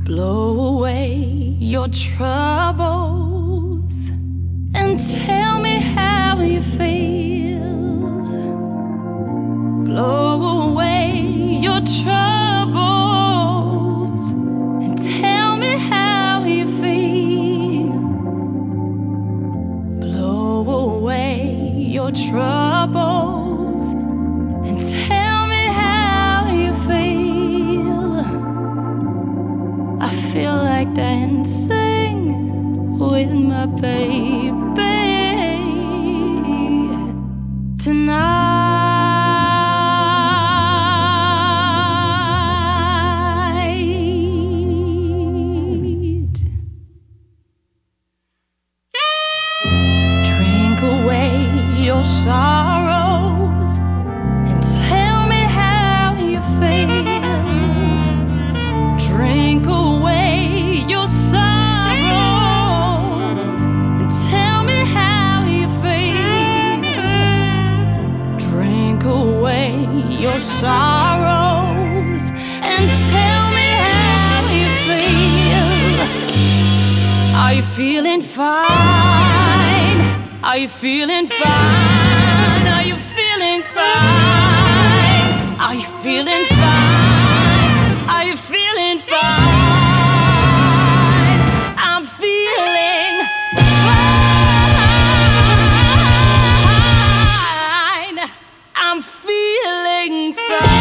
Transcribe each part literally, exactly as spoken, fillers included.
Blow away your troubles and tell me how you feel. Blow away your troubles and tell me how you feel. Blow away your troubles and tell me how you feel. I feel like dancing with my baby tonight. Drink away your sorrows and tell me how you feel. Drink away your sorrows and tell me how you feel. Drink away your sorrows and tell me how you feel. Are you feeling fine? Are you feeling fine? Are you feeling fine? Are you feeling fine? Are you feeling fine? I'm feeling fine. I'm feeling fine.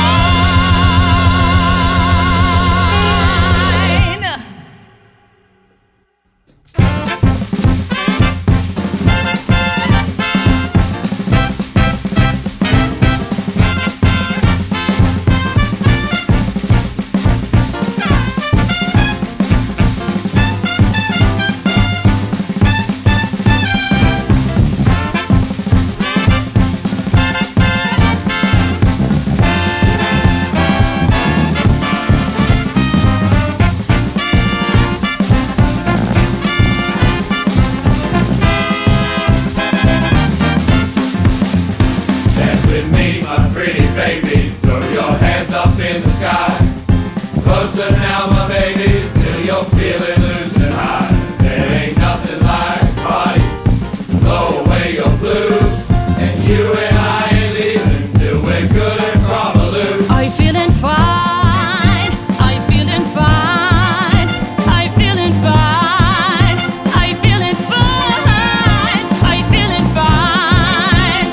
Closer now, my baby, till you're feeling loose and high. There ain't nothing like a party to blow away your blues. And you and I ain't leaving till we're good and proper loose. Are you feeling fine? Are you feeling fine? Are you feeling fine? Are you feeling fine? Are you feeling fine?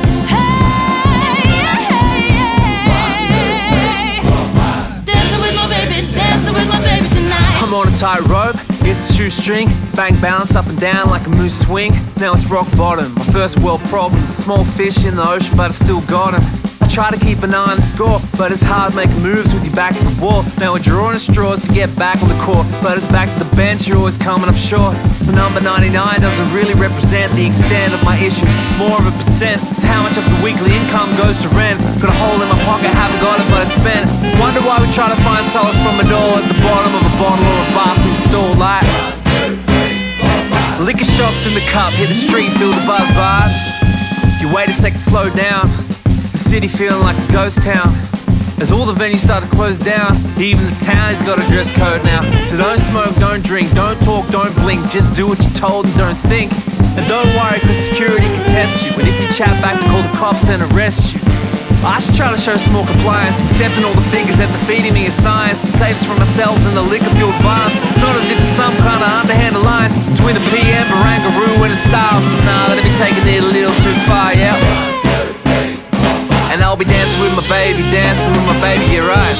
Hey, hey, hey. Dancing with my baby, dancing with my baby tonight. I'm on a tightrope, it's a shoestring. Bang, bounce up and down like a moose swing. Now it's rock bottom. My first world problem's a small fish in the ocean, but I still got him. I try to keep an eye on the score, but it's hard making moves with your back to the wall. Now we're drawing straws to get back on the court, but it's back to the bench, you're always coming up short. The number ninety-nine doesn't really represent the extent of my issues. More of a percent of how much of the weekly income goes to rent. Got a hole in my pocket, haven't got it, but I spent. Wonder why we try to find solace from a door at the bottom of a bottle or a bathroom stall. Like liquor shops in the cup, hit the street, feel the buzz, but you wait a second, slow down. The city feeling like a ghost town. As all the venues start to close down, even the town's got a dress code now. So don't smoke, don't drink, don't talk, don't blink. Just do what you're told and don't think. And don't worry, cause security can test you. And if you chat back, they call the cops and arrest you. I should try to show some more compliance, accepting all the figures that they're feeding me is science to save us from ourselves and the liquor-fueled violence. It's not as if there's some kind of underhand alliance between the P M, Barangaroo and the style. Nah, let me take it a little too far, yeah. And I'll be dancing with my baby, dancing with my baby, you're right.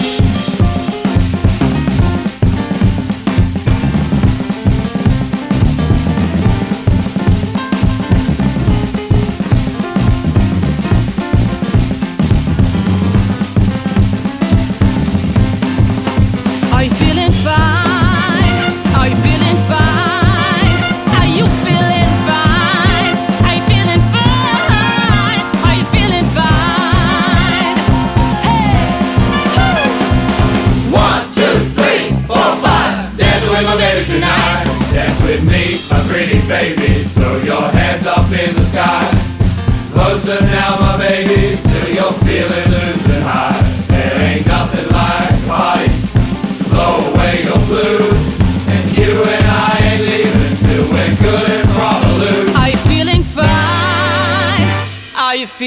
Are you feeling fine? Are you feeling fine? Are you feeling fine? Are you feeling fine? Are you feeling fine? Hey,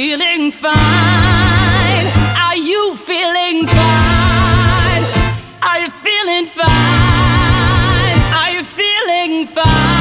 feeling fine? Are you feeling fine? Are you feeling fine? Are you feeling fine?